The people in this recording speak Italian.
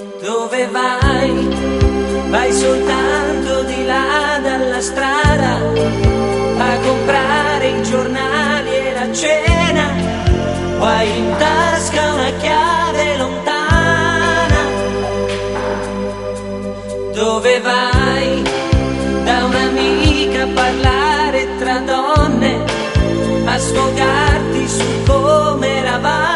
Dove vai? Vai soltanto di là dalla strada a comprare i giornali e la cena, o hai in tasca una chiave lontana. Dove vai? Da un'amica a parlare tra donne, a sfogarti su come eravamo.